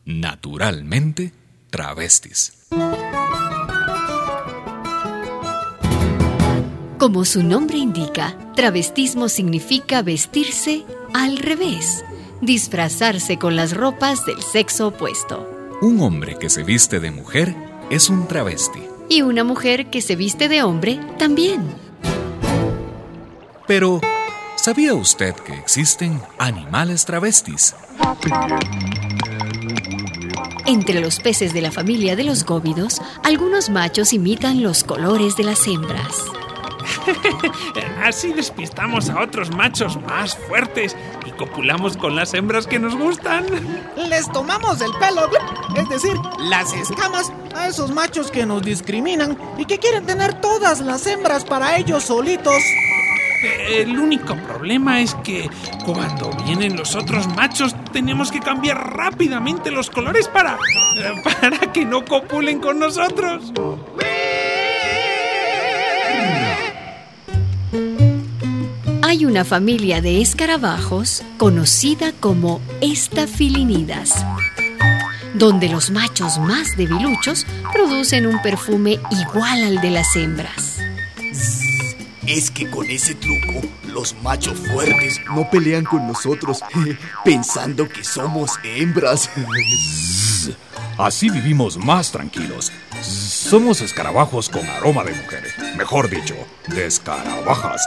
naturalmente travestis. Como su nombre indica, travestismo significa vestirse al revés, disfrazarse con las ropas del sexo opuesto. Un hombre que se viste de mujer es un travesti. Y una mujer que se viste de hombre también. Pero, ¿sabía usted que existen animales travestis? Entre los peces de la familia de los góvidos, algunos machos imitan los colores de las hembras. Así despistamos a otros machos más fuertes y copulamos con las hembras que nos gustan. Les tomamos el pelo, es decir, las escamas, a esos machos que nos discriminan y que quieren tener todas las hembras para ellos solitos. El único problema es que cuando vienen los otros machos tenemos que cambiar rápidamente los colores para que no copulen con nosotros. Hay una familia de escarabajos conocida como estafilinidas, donde los machos más debiluchos producen un perfume igual al de las hembras. Es que con ese truco, los machos fuertes no pelean con nosotros, pensando que somos hembras. Así vivimos más tranquilos. Somos escarabajos con aroma de mujer. Mejor dicho, de escarabajas.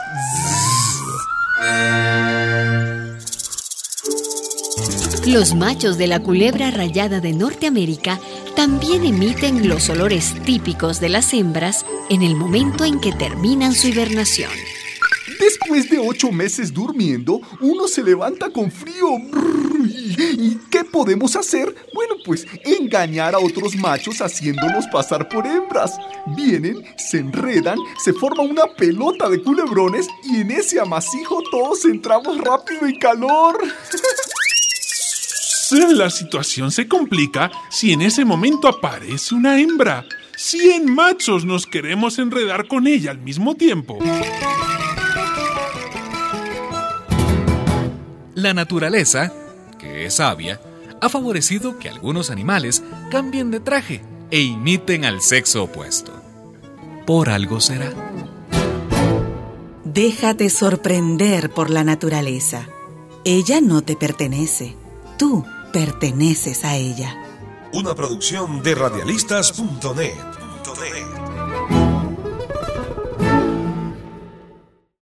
Los machos de la culebra rayada de Norteamérica también emiten los olores típicos de las hembras en el momento en que terminan su hibernación. Después de 8 meses durmiendo, uno se levanta con frío. ¿Y qué podemos hacer? Bueno, pues engañar a otros machos haciéndolos pasar por hembras. Vienen, se enredan, se forma una pelota de culebrones y en ese amasijo todos entramos rápido en calor. La situación se complica si en ese momento aparece una hembra. 100 machos nos queremos enredar con ella al mismo tiempo. La naturaleza, que es sabia, ha favorecido que algunos animales cambien de traje e imiten al sexo opuesto. Por algo será. Déjate sorprender por la naturaleza. Ella no te pertenece. Tú perteneces a ella. Una producción de radialistas.net.